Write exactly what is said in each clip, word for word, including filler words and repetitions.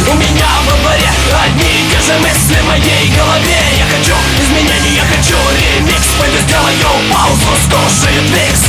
у меня во дворе одни и те же мысли в моей голове. Я хочу изменений, я хочу ремикс. Пойду сделаю паузу, скушаю твикс.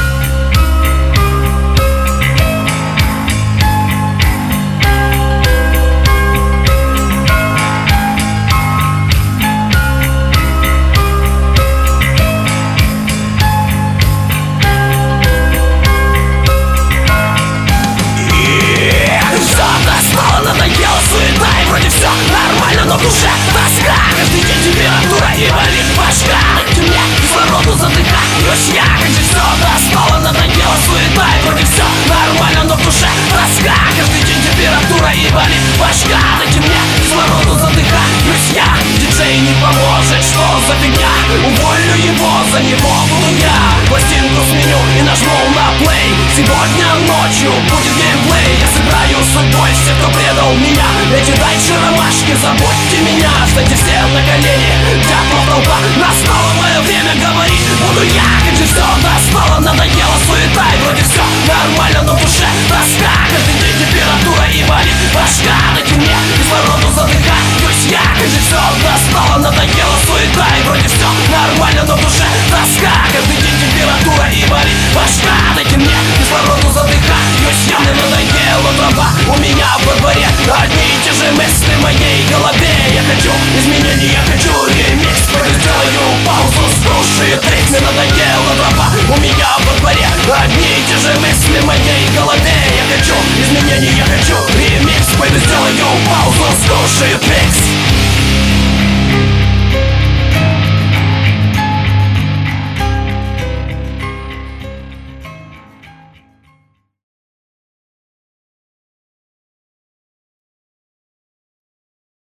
Надоело суета и вроде все нормально, но в душе тоска. Каждый день температура и болит башка. Дайте мне кислороду, задыхаюсь я. Как же все достало, надоело суета и вроде все нормально, но в душе тоска. Каждый день температура и болит башка. Дайте мне кислороду, задыхаюсь я. Диджей не поможет, что за фигня? Уволю его, за него буду я. Пластинку сменю и нажму на плей. Сегодня ночью будет геймплей. Я сыграю с судьбой всех, кто предал меня. Эти дальше ромашки, забудьте меня. Встаньте все на колени, дятлов толпа. Настало мое время говорить, буду я. Как же все достало, надоело суета и вроде все нормально, но в душе тоска. Каждый день температура и болит башка. Дайте мне кислороду, задыхаюсь я. Как же все достало, надоело суета и вроде все нормально, но в душе тоска. Каждый день температура и болит башка. Дайте мне кислороду, задыхаюсь я. Мне надоела трава у меня во дворе. Одни и те же мысли в моей голове. Я хочу изменений, я хочу ремикс. Пойду сделаю паузу, слушаю трикс. Мне надоела трава у меня во дворе. Одни и те же мысли в моей голове. Я хочу изменений, я хочу ремикс. Пойду сделаю паузу, слушаю трикс.